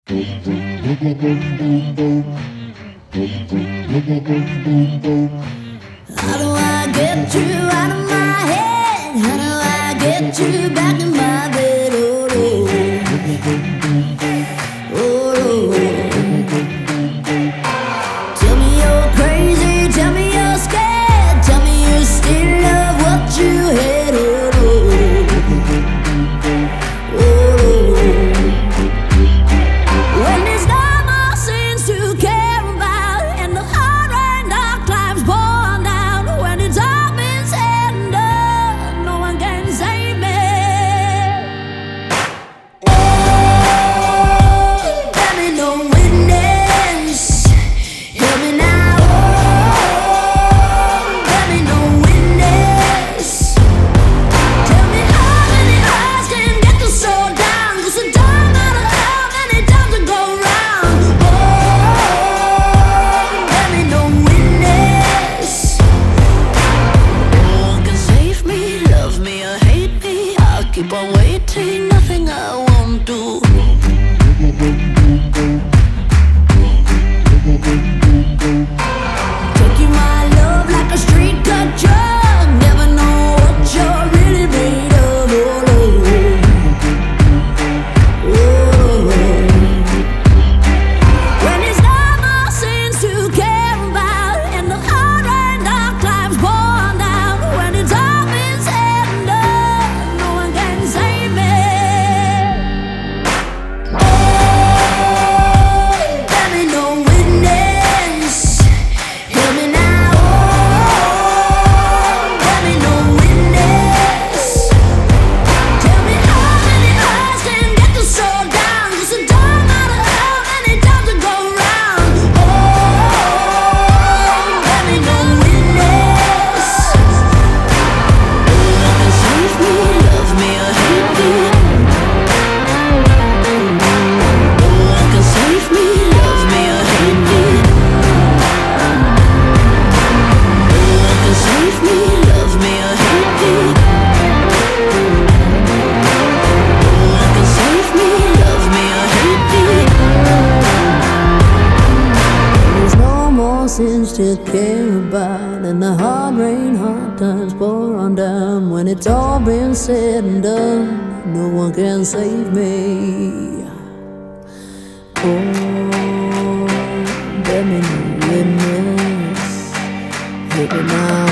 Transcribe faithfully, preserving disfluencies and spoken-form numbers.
How do I get you out of my head? How do I get you back in my bed? Oh, oh, oh, oh. Tell me you're crazy, tell me you're scared, tell me you still love what you had. Oh, oh, oh, oh. When there's no more sins to care about, and the hard rain dark times pour down, when it's all been said and done, no one can save me. Oh, let me no witness, help me now. Oh, let me no witness. Tell me how many eyes can get the soul down, 'cause the time out of hell, many times to go round. Oh, let me no witness. No one can save me, love me or hate me, I'll keep on waiting, nothing I won't do. Taking my love like a street cut drug, never know what you're really made of. Oh, oh, oh. When there's no more sins to care about, and the hard rain dark times pour down, when it's all been said and done, no one can save me. Oh, let me no witness, help me now. Oh, let me no witness. Tell me how many eyes can get the soul down, 'cause the time out of hell, many times to go round. Oh, let me no witness. No one can save me, love me or hate me. No one can save me, love me or hate me. No one can save me, love me or hate me. No one can save me, love me or hate me. There's no more sins to care about, and the hard rain, hard times pour on down, when it's all been said and done, no one can save me. Oh, let me no witness, help me now.